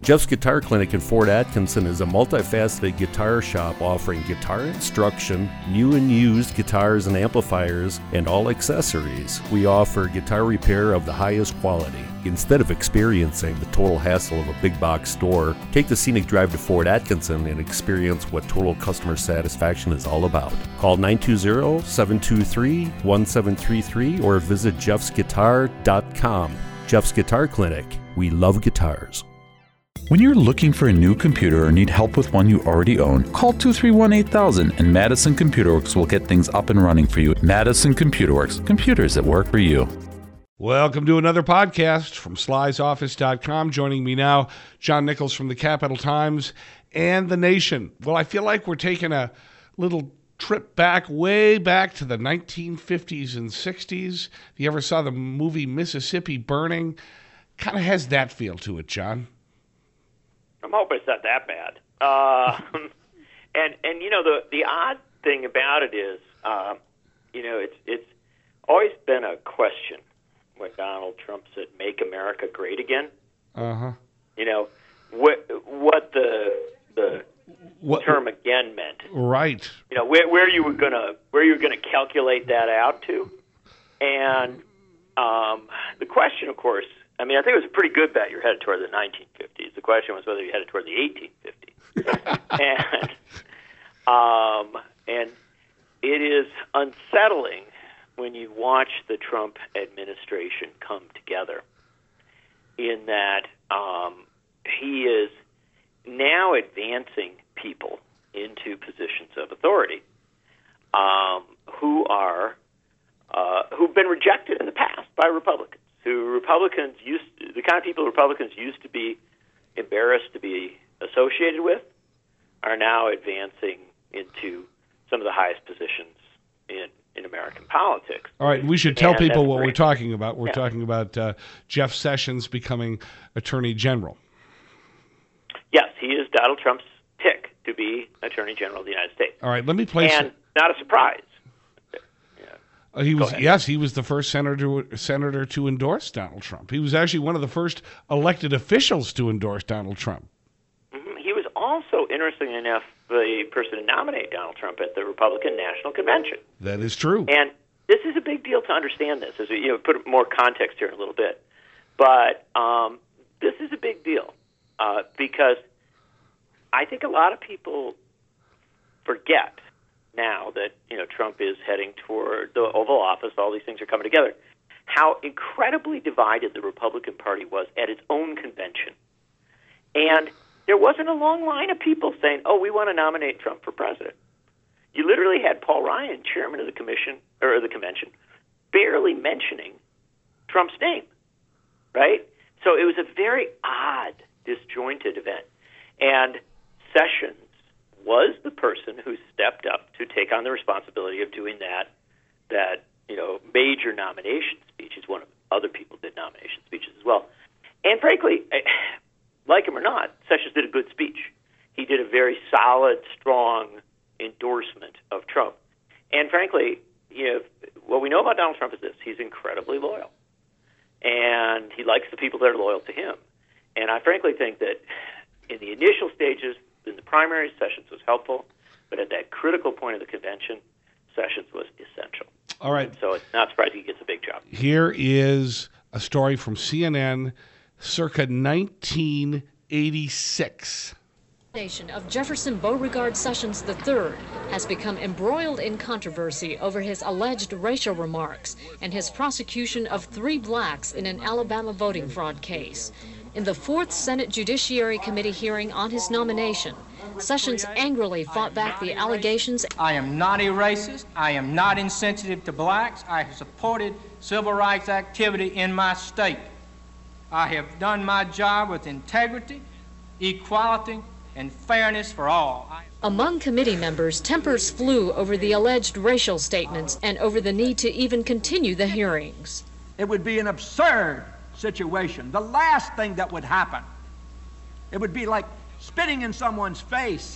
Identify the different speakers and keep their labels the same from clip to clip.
Speaker 1: Jeff's Guitar Clinic in Fort Atkinson is a multifaceted guitar shop offering guitar instruction, new and used guitars and amplifiers, and all accessories. We offer guitar repair of the highest quality. Instead of experiencing the total hassle of a big box store, take the scenic drive to Fort Atkinson and experience what total customer satisfaction is all about. Call 920-723-1733 or visit jeffsguitar.com. Jeff's Guitar Clinic. We love guitars.
Speaker 2: When you're looking for a new computer or need help with one you already own, call 231-8000 and Madison Computer Works will get things up and running for you. Madison Computer Works, computers that work for you.
Speaker 3: Welcome to another podcast from slysoffice.com. Joining me now, John Nichols from the Capital Times and The Nation. Well, I feel like we're taking a little trip way back to the 1950s and 60s. If you ever saw the movie Mississippi Burning, kind of has that feel to it, John.
Speaker 4: I'm hoping it's not that bad. And you know, the odd thing about it is, you know, it's always been a question when Donald Trump said "Make America Great Again." You know, what the term "again" meant.
Speaker 3: Right.
Speaker 4: You know, where you were gonna calculate that out to, and the question, of course. I mean, I think it was a pretty good bet you're headed toward the 1950s. The question was whether you headed toward the 1850s. and it is unsettling when you watch the Trump administration come together in that he is now advancing people into positions of authority who've been rejected in the past by Republicans. The kind of people Republicans used to be embarrassed to be associated with are now advancing into some of the highest positions in American politics.
Speaker 3: All right, we should tell people what we're talking about. We're talking about Jeff Sessions becoming Attorney General.
Speaker 4: Yes, he is Donald Trump's pick to be Attorney General of the United States.
Speaker 3: All right, let me place
Speaker 4: and not a surprise.
Speaker 3: He was the first senator to endorse Donald Trump. He was actually one of the first elected officials to endorse Donald Trump.
Speaker 4: Mm-hmm. He was also, interestingly enough, the person to nominate Donald Trump at the Republican National Convention.
Speaker 3: That is true.
Speaker 4: And this is a big deal to understand this, as we put more context here in a little bit. But this is a big deal because I think a lot of people forget now that Trump is heading toward the Oval Office, all these things are coming together, how incredibly divided the Republican Party was at its own convention. And there wasn't a long line of people saying, oh, we want to nominate Trump for president. You literally had Paul Ryan, chairman of the convention, barely mentioning Trump's name, right? So it was a very odd, disjointed event. And Sessions was the person who stepped up to take on the responsibility of doing that major nomination speech. He's one of other people did nomination speeches as well. And frankly, like him or not, Sessions did a good speech. He did a very solid, strong endorsement of Trump. And frankly, what we know about Donald Trump is this: he's incredibly loyal, and he likes the people that are loyal to him. And I frankly think that in the initial stages, in the primaries, Sessions was helpful, but at that critical point of the convention, Sessions was essential.
Speaker 3: All right.
Speaker 4: And so it's not surprising he gets a big job.
Speaker 3: Here is a story from CNN circa 1986.
Speaker 5: Of Jefferson Beauregard Sessions III has become embroiled in controversy over his alleged racial remarks and his prosecution of 3 blacks in an Alabama voting fraud case. In the 4th Senate Judiciary Committee hearing on his nomination, Sessions angrily fought back the allegations.
Speaker 6: I am not a racist. I am not insensitive to blacks. I have supported civil rights activity in my state. I have done my job with integrity, equality, and fairness for all.
Speaker 5: Among committee members, tempers flew over the alleged racial statements and over the need to even continue the hearings.
Speaker 7: It would be an absurd situation. The last thing that would happen, it would be like spitting in someone's face.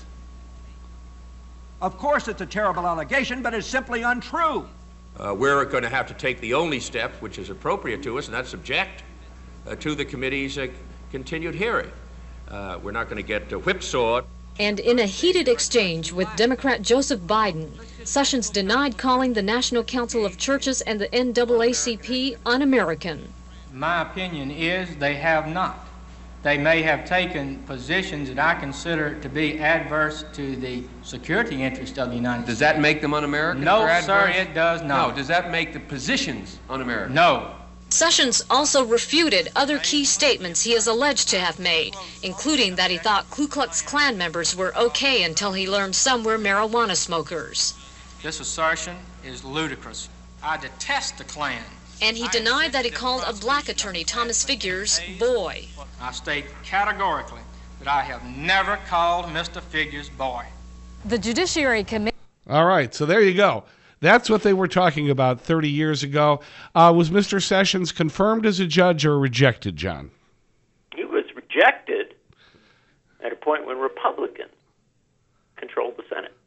Speaker 7: Of course it's a terrible allegation, but it's simply untrue.
Speaker 8: We're going to have to take the only step which is appropriate to us, and that's object to the committee's continued hearing. We're not going to get whipsawed.
Speaker 5: And in a heated exchange with Democrat Joseph Biden, Sessions denied calling the National Council of Churches and the NAACP un-American.
Speaker 6: My opinion is they have not. They may have taken positions that I consider to be adverse to the security interest of the United States.
Speaker 9: Does that make them un-American?
Speaker 6: No, sir, it does not.
Speaker 9: No, does that make the positions un-American?
Speaker 6: No.
Speaker 5: Sessions also refuted other key statements he is alleged to have made, including that he thought Ku Klux Klan members were okay until he learned some were marijuana smokers.
Speaker 6: This assertion is ludicrous. I detest the Klan.
Speaker 5: And he denied that he called a black attorney, Thomas Figures, boy.
Speaker 6: I state categorically that I have never called Mr. Figures boy.
Speaker 5: The Judiciary Committee.
Speaker 3: All right, so there you go. That's what they were talking about 30 years ago. Was Mr. Sessions confirmed as a judge or rejected, John?
Speaker 4: He was rejected at a point when Republicans controlled the Senate.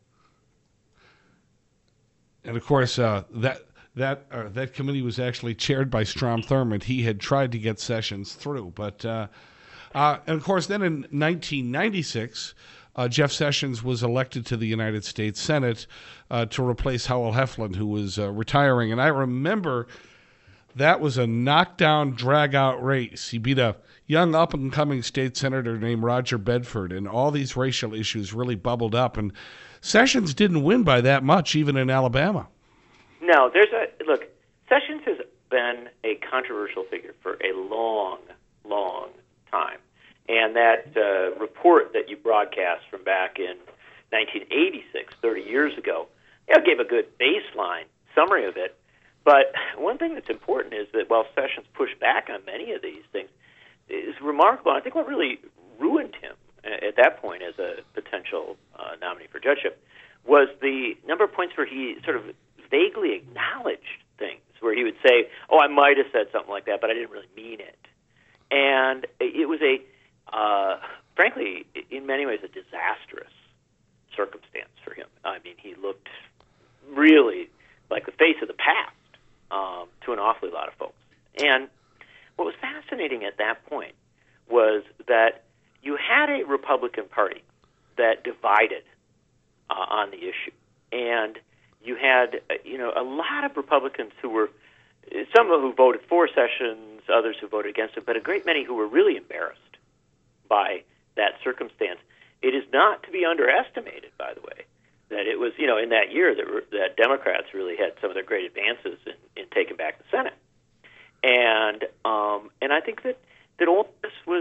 Speaker 4: And
Speaker 3: of course, that committee was actually chaired by Strom Thurmond. He had tried to get Sessions through, but and of course, then in 1996, Jeff Sessions was elected to the United States Senate to replace Howell Heflin, who was retiring. And I remember that was a knockdown, drag-out race. He beat a young up-and-coming state senator named Roger Bedford, and all these racial issues really bubbled up. And Sessions didn't win by that much, even in Alabama.
Speaker 4: No, look, Sessions has been a controversial figure for a long, long time. And that report that you broadcast from back in 1986, 30 years ago, gave a good baseline summary of it. But one thing that's important is that while Sessions pushed back on many of these things, is remarkable. I think what really ruined him at that point as a potential nominee for judgeship was the number of points where he sort of vaguely acknowledged things, where he would say, oh, I might have said something like that, but I didn't really mean it. And it was frankly, in many ways, a disastrous circumstance for him. I mean, he looked really like the face of the past to an awfully lot of folks. And what was fascinating at that point was that you had a Republican Party that divided on the issue. And you had, a lot of Republicans who were, some who voted for Sessions, others who voted against him, but a great many who were really embarrassed by that circumstance. It is not to be underestimated, by the way, that it was, in that year that Democrats really had some of their great advances in taking back the Senate. And I think that all this was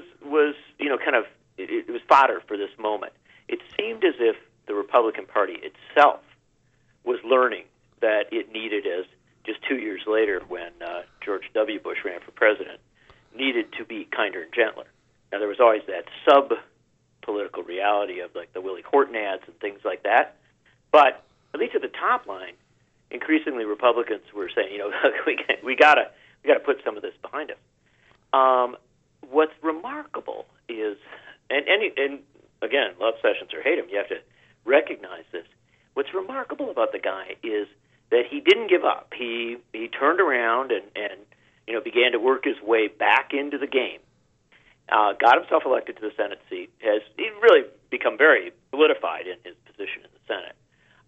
Speaker 4: it was fodder for this moment. It seemed as if the Republican Party itself was learning that it needed, as just 2 years later when George W. Bush ran for president, needed to be kinder and gentler. Now, there was always that sub-political reality of like the Willie Horton ads and things like that. But at least at the top line, increasingly Republicans were saying, we gotta put some of this behind us. What's remarkable is, and again, love Sessions or hate him, you have to recognize this. What's remarkable about the guy is that he didn't give up. He turned around and began to work his way back into the game. Got himself elected to the Senate seat. Has really become very solidified in his position in the Senate.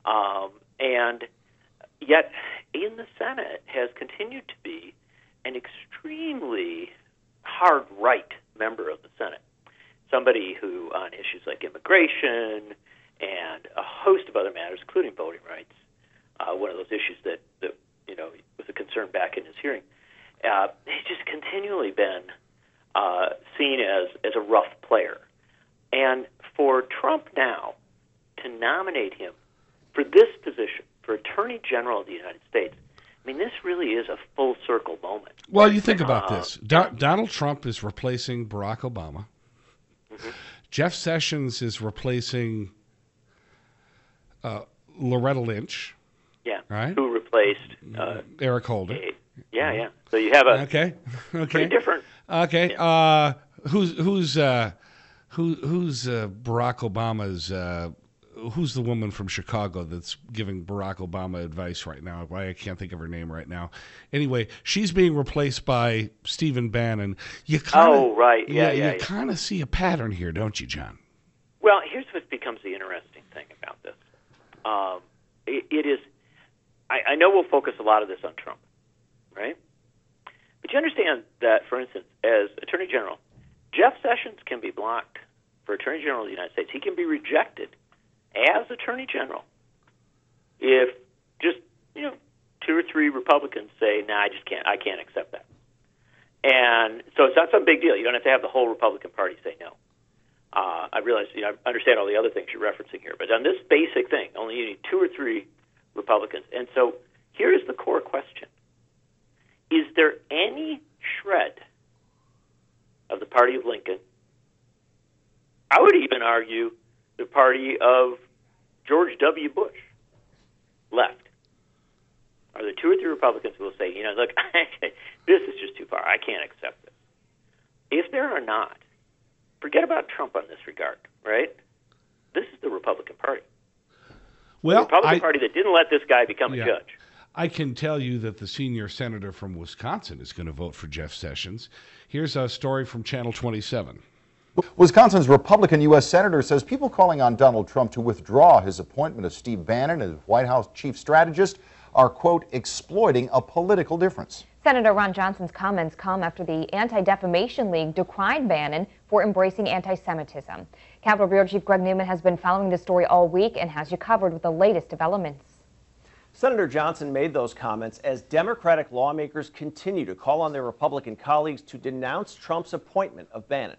Speaker 4: And yet, in the Senate, has continued to be an extremely hard right member of the Senate. Somebody who, on issues like immigration and a host of other matters, including voting rights, one of those issues that was a concern back in his hearing, he's just continually been seen as a rough player. And for Trump now to nominate him for this position, for Attorney General of the United States, I mean, this really is a full circle moment.
Speaker 3: Well, you think about this. Donald Trump is replacing Barack Obama. Mm-hmm. Jeff Sessions is replacing Loretta Lynch.
Speaker 4: Yeah,
Speaker 3: right?
Speaker 4: Who replaced
Speaker 3: Eric Holder.
Speaker 4: Yeah. So you have a
Speaker 3: okay.
Speaker 4: pretty different.
Speaker 3: Okay.
Speaker 4: Yeah.
Speaker 3: Who's Barack Obama's who's the woman from Chicago that's giving Barack Obama advice right now? I can't think of her name right now. Anyway, she's being replaced by Stephen Bannon. You kind of see a pattern here, don't you, John?
Speaker 4: Well, here's what becomes the interesting thing about this. It is, I know we'll focus a lot of this on Trump, right? But you understand that, for instance, as Attorney General, Jeff Sessions can be blocked for Attorney General of the United States. He can be rejected as Attorney General if just, 2 or 3 Republicans say, "Nah, I can't accept that." And so it's not some big deal. You don't have to have the whole Republican Party say no. I realize, I understand all the other things you're referencing here, but on this basic thing, only you need 2 or 3 Republicans. And so here is the core question. Is there any shred of the party of Lincoln, I would even argue the party of George W. Bush, left? Are there 2 or 3 Republicans who will say, look, this is just too far. I can't accept this. If there are not, forget about Trump on this regard, right? This is the Republican Party.
Speaker 3: Well,
Speaker 4: the Republican Party that didn't let this guy become a judge.
Speaker 3: I can tell you that the senior senator from Wisconsin is going to vote for Jeff Sessions. Here's a story from Channel 27.
Speaker 10: Wisconsin's Republican U.S. Senator says people calling on Donald Trump to withdraw his appointment of Steve Bannon as White House chief strategist are, quote, exploiting a political difference.
Speaker 11: Senator Ron Johnson's comments come after the Anti-Defamation League decried Bannon for embracing anti-Semitism. Capitol Bureau Chief Greg Newman has been following this story all week and has you covered with the latest developments.
Speaker 12: Senator Johnson made those comments as Democratic lawmakers continue to call on their Republican colleagues to denounce Trump's appointment of Bannon.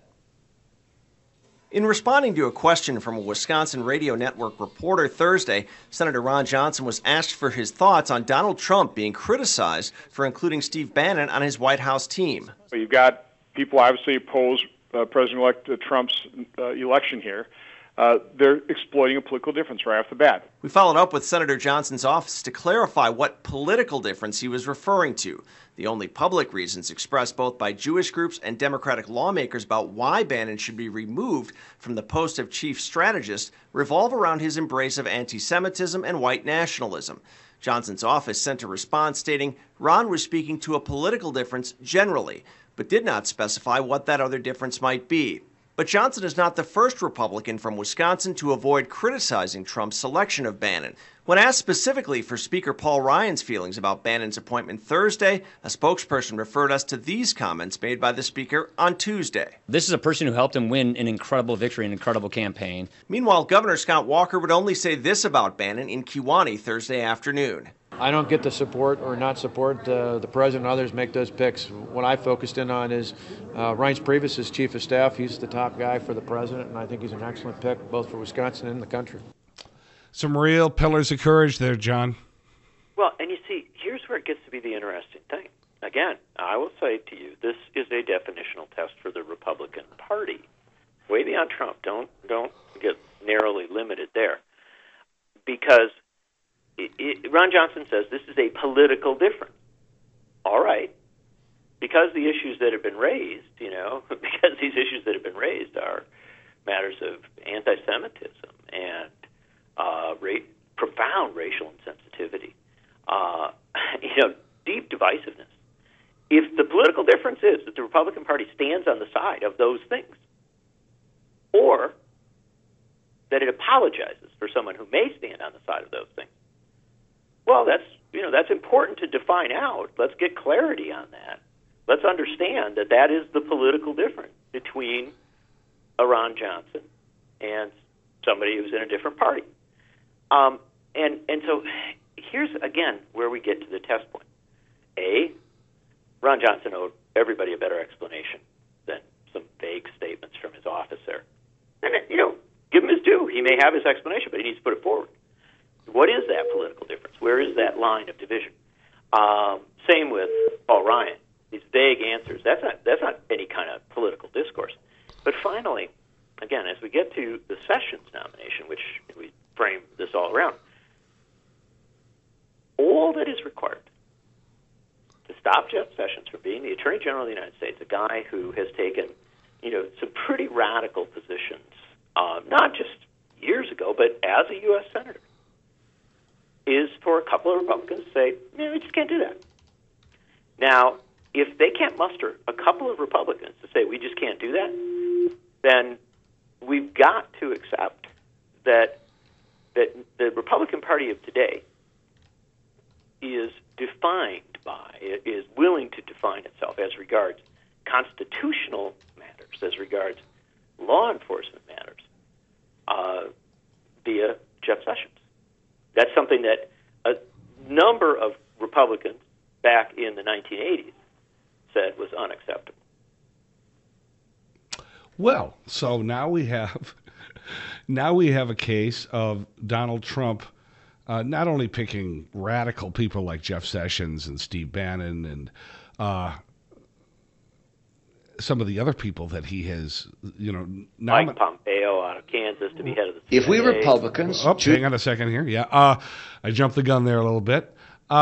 Speaker 12: In responding to a question from a Wisconsin radio network reporter Thursday, Senator Ron Johnson was asked for his thoughts on Donald Trump being criticized for including Steve Bannon on his White House team.
Speaker 13: You've got people obviously oppose President-elect Trump's election here. They're exploiting a political difference right off the bat.
Speaker 12: We followed up with Senator Johnson's office to clarify what political difference he was referring to. The only public reasons expressed both by Jewish groups and Democratic lawmakers about why Bannon should be removed from the post of chief strategist revolve around his embrace of anti-Semitism and white nationalism. Johnson's office sent a response stating Ron was speaking to a political difference generally, but did not specify what that other difference might be. But Johnson is not the first Republican from Wisconsin to avoid criticizing Trump's selection of Bannon. When asked specifically for Speaker Paul Ryan's feelings about Bannon's appointment Thursday, a spokesperson referred us to these comments made by the Speaker on Tuesday.
Speaker 14: This is a person who helped him win an incredible victory, an incredible campaign.
Speaker 12: Meanwhile, Governor Scott Walker would only say this about Bannon in Kewanee Thursday afternoon.
Speaker 15: I don't get to support or not support the president and others make those picks. What I focused in on is Reince Priebus is chief of staff. He's the top guy for the president, and I think he's an excellent pick both for Wisconsin and the country.
Speaker 3: Some real pillars of courage there, John.
Speaker 4: Well, and you see, here's where it gets to be the interesting thing. Again, I will say to you, this is a definitional test for the Republican Party. Way beyond Trump. Don't get narrowly limited there. Because Ron Johnson says this is a political difference. All right. Because the issues that have been raised, because these issues that have been raised are matters of anti-Semitism and profound racial insensitivity, deep divisiveness. If the political difference is that the Republican Party stands on the side of those things, or that it apologizes for someone who may stand on the side of those things, well, that's important to define out. Let's get clarity on that. Let's understand that that is the political difference between a Ron Johnson and somebody who's in a different party. And so here's, again, where we get to the test point. A, Ron Johnson owed everybody a better explanation than some vague statements from his office there. And, give him his due. He may have his explanation, but he needs to put it forward. What is that political difference? Where is that line of division? Same with Paul Ryan. These vague answers. That's not any kind of political discourse. But finally, again, as we get to the Sessions nomination, which we frame this all around, all that is required to stop Jeff Sessions from being the Attorney General of the United States, a guy who has taken, some pretty radical positions, not just years ago, but as couple of Republicans say, we just can't do that. Now, if they can't muster a couple of Republicans to say we just can't do that, then we've got to accept that the Republican Party of today is willing to define itself as regards constitutional matters, as regards law enforcement matters, via Jeff Sessions. That's something that a number of Republicans back in the 1980s said was unacceptable.
Speaker 3: Well, so now we have a case of Donald Trump not only picking radical people like Jeff Sessions and Steve Bannon and some of the other people that he has,
Speaker 4: Mike Pompeo out of Kansas to be head of the CIA.
Speaker 16: If we Republicans...
Speaker 3: hang on a second here. Yeah, I jumped the gun there a little bit.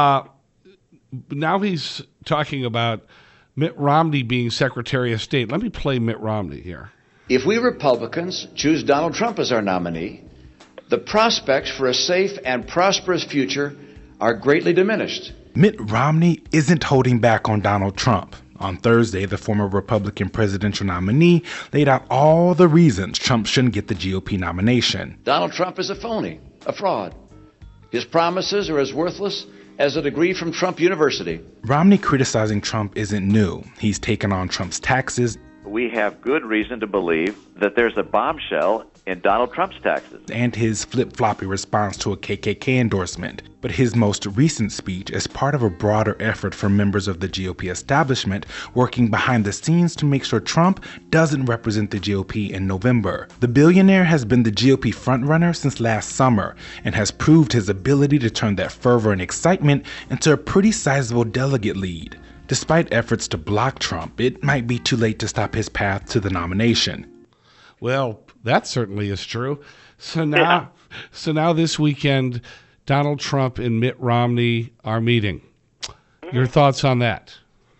Speaker 3: Now he's talking about Mitt Romney being Secretary of State. Let me play Mitt Romney here.
Speaker 16: If we Republicans choose Donald Trump as our nominee, the prospects for a safe and prosperous future are greatly diminished.
Speaker 17: Mitt Romney isn't holding back on Donald Trump. On Thursday, the former Republican presidential nominee laid out all the reasons Trump shouldn't get the GOP nomination.
Speaker 16: Donald Trump is a phony, a fraud. His promises are as worthless as a degree from Trump University.
Speaker 17: Romney criticizing Trump isn't new. He's taken on Trump's taxes.
Speaker 18: We have good reason to believe that there's a bombshell in Donald Trump's taxes.
Speaker 17: And his flip-floppy response to a KKK endorsement. But his most recent speech is part of a broader effort for members of the GOP establishment working behind the scenes to make sure Trump doesn't represent the GOP in November. The billionaire has been the GOP frontrunner since last summer and has proved his ability to turn that fervor and excitement into a pretty sizable delegate lead. Despite efforts to block Trump, it might be too late to stop his path to the nomination.
Speaker 3: Well, that certainly is true. So now this weekend, Donald Trump and Mitt Romney are meeting. Your thoughts on that?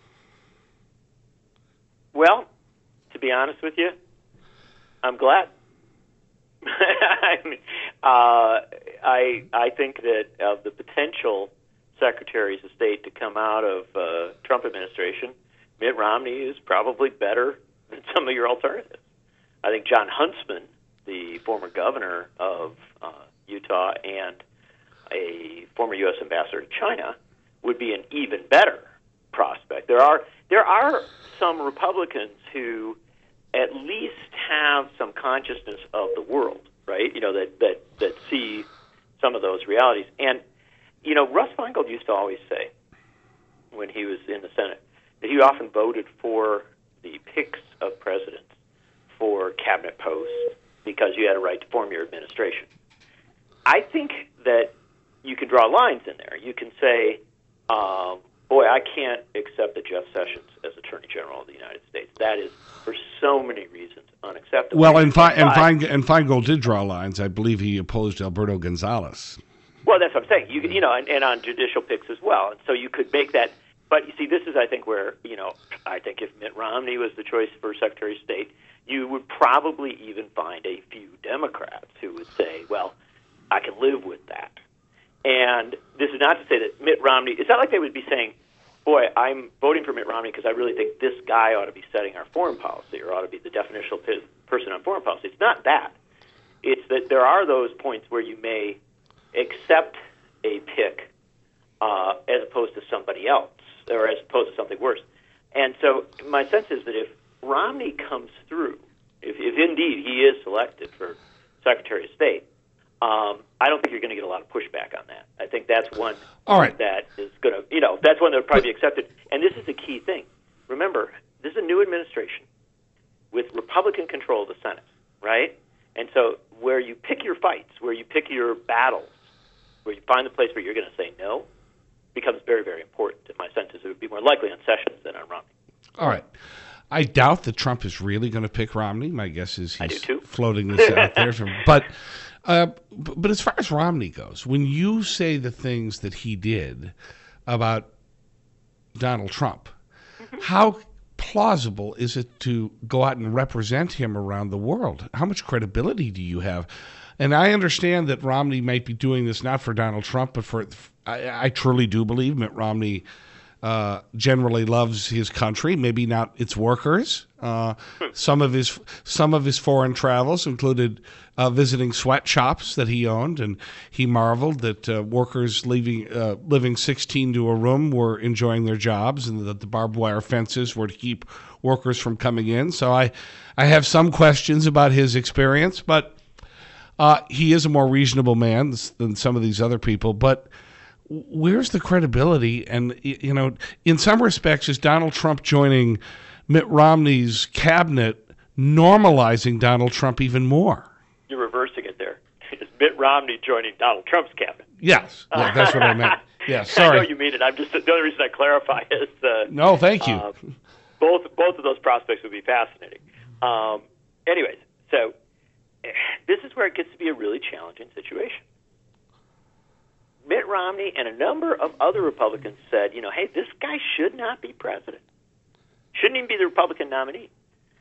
Speaker 4: Well, to be honest with you, I'm glad. I think that of the potential secretaries of state to come out of Trump administration, Mitt Romney is probably better than some of your alternatives. I think John Huntsman, the former governor of Utah and a former U.S. ambassador to China, would be an even better prospect. There are some Republicans who at least have some consciousness of the world, right? That see some of those realities. And Russ Feingold used to always say, when he was in the Senate, that he often voted for the picks of presidents for cabinet posts because you had a right to form your administration. I think that you can draw lines in there. You can say, boy, I can't accept that Jeff Sessions as Attorney General of the United States. That is, for so many reasons, unacceptable.
Speaker 3: Well, and Feingold did draw lines. I believe he opposed Alberto Gonzalez.
Speaker 4: Well, that's what I'm saying. And on judicial picks as well. And so you could make that. But you see, this is, I think, where, I think if Mitt Romney was the choice for Secretary of State, you would probably even find a few Democrats who would say, well, I can live with that. And this is not to say that Mitt Romney, it's not like they would be saying, boy, I'm voting for Mitt Romney because I really think this guy ought to be setting our foreign policy or ought to be the definitional person on foreign policy. It's not that. It's that there are those points where you may accept a pick as opposed to somebody else or as opposed to something worse. And so my sense is that if Romney comes through, if indeed he is selected for Secretary of State, I don't think you're going to get a lot of pushback on that. I think that's one that is going to, that's one that would probably be accepted. And this is the key thing. Remember, this is a new administration with Republican control of the Senate, right? And so where you pick your fights, where you pick your battles, where you find the place where you're going to say no, becomes very, very important. And my sense is it would be more likely on Sessions than on Romney.
Speaker 3: All right. I doubt that Trump is really going to pick Romney. My guess is he's floating this out there. But as far as Romney goes, when you say the things that he did about Donald Trump, how plausible is it to go out and represent him around the world? How much credibility do you have? And I understand that Romney might be doing this not for Donald Trump, but for I truly do believe Mitt Romney generally loves his country, maybe not its workers. Some of his foreign travels included visiting sweatshops that he owned, and he marveled that workers living 16 to a room were enjoying their jobs, and that the barbed wire fences were to keep workers from coming in. So I have some questions about his experience, but he is a more reasonable man than some of these other people. But where's the credibility? And, you know, in some respects, is Donald Trump joining Mitt Romney's cabinet normalizing Donald Trump even more?
Speaker 4: You're reversing it there. Is Mitt Romney joining Donald Trump's cabinet?
Speaker 3: Yes. Yeah, that's what I meant. Yeah, sorry.
Speaker 4: I know you mean it. The only reason I clarify is
Speaker 3: no, thank you.
Speaker 4: Both of those prospects would be fascinating. Anyways, so this is where it gets to be a really challenging situation. Mitt Romney and a number of other Republicans said, you know, hey, this guy should not be president. Shouldn't even be the Republican nominee.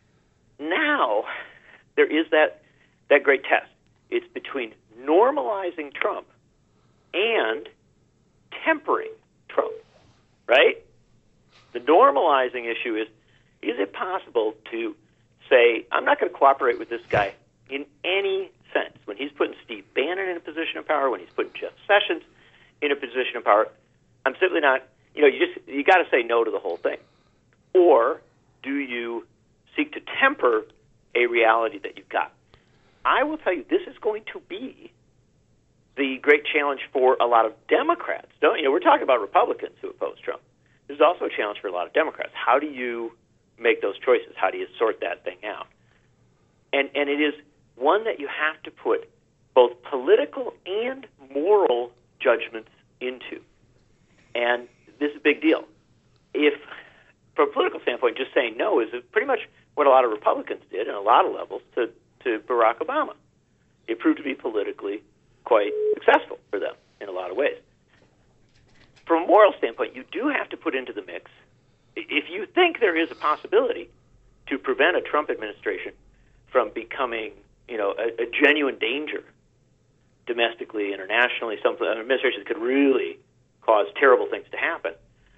Speaker 4: Now, there is that great test. It's between normalizing Trump and tempering Trump, right? The normalizing issue is it possible to say, I'm not going to cooperate with this guy in any sense? When he's putting Steve Bannon in a position of power, when he's putting Jeff Sessions in a position of power, I'm simply not, you know, you got to say no to the whole thing. Or do you seek to temper a reality that you've got? I will tell you, this is going to be the great challenge for a lot of Democrats. We're talking about Republicans who oppose Trump. There's also a challenge for a lot of Democrats. How do you make those choices? How do you sort that thing out? And it is one that you have to put both political and moral judgments into. And this is a big deal. If, from a political standpoint, just saying no is pretty much what a lot of Republicans did on a lot of levels to Barack Obama. It proved to be politically quite successful for them in a lot of ways. From a moral standpoint, you do have to put into the mix, if you think there is a possibility to prevent a Trump administration from becoming, a genuine danger domestically, internationally, an administration that could really cause terrible things to happen.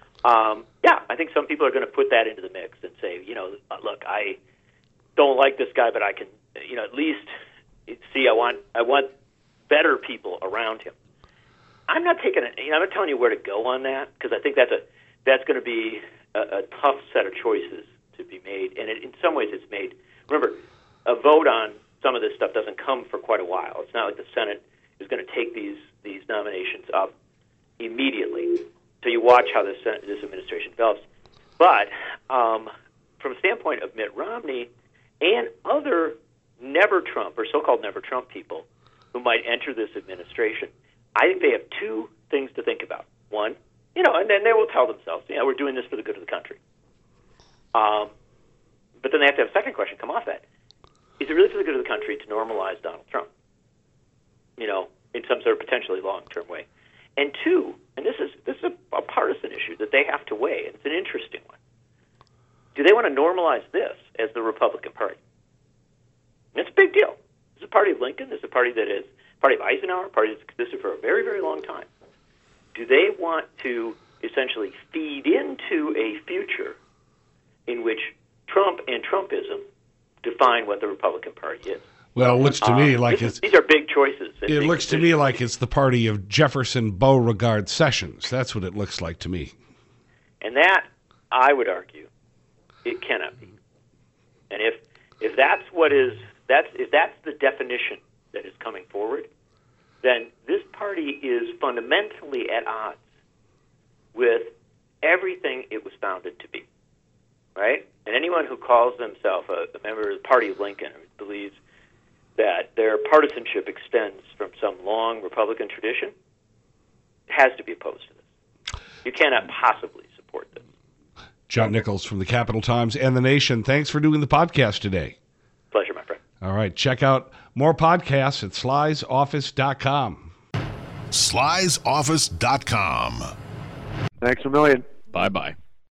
Speaker 4: I think some people are going to put that into the mix and say, look, I don't like this guy, but I can, at least see I want better people around him. I'm not taking it. I'm not telling you where to go on that, because I think that's going to be a tough set of choices to be made, and in some ways it's made. Remember, a vote on some of this stuff doesn't come for quite a while. It's not like the Senate is going to take these nominations up immediately. So you watch how this administration develops. But from a standpoint of Mitt Romney and other never Trump or so-called never Trump people who might enter this administration, I think they have two things to think about. One, and then they will tell themselves, we're doing this for the good of the country. But then they have to have a second question come off that. Is it really for the good of the country to normalize Donald Trump? In some sort of potentially long-term way. And two, and this is a partisan issue that they have to weigh, and it's an interesting one. Do they want to normalize this as the Republican Party? And it's a big deal. It's a party of Lincoln. It's a party that is party of Eisenhower, a party that's existed for a very, very long time. Do they want to essentially feed into a future in which Trump and Trumpism define what the Republican Party is?
Speaker 3: Well, it looks to me like
Speaker 4: these are big choices.
Speaker 3: It looks to me like it's the party of Jefferson Beauregard Sessions. That's what it looks like to me.
Speaker 4: And that, I would argue, it cannot be. And if that's the definition that is coming forward, then this party is fundamentally at odds with everything it was founded to be, right? And anyone who calls themselves a member of the party of Lincoln believes that their partisanship extends from some long Republican tradition has to be opposed to this. You cannot possibly support this.
Speaker 3: John Nichols from the Capital Times and The Nation, thanks for doing the podcast today.
Speaker 4: Pleasure, my friend.
Speaker 3: All right, check out more podcasts at slysoffice.com.
Speaker 19: slysoffice.com.
Speaker 15: Thanks a million.
Speaker 14: Bye-bye.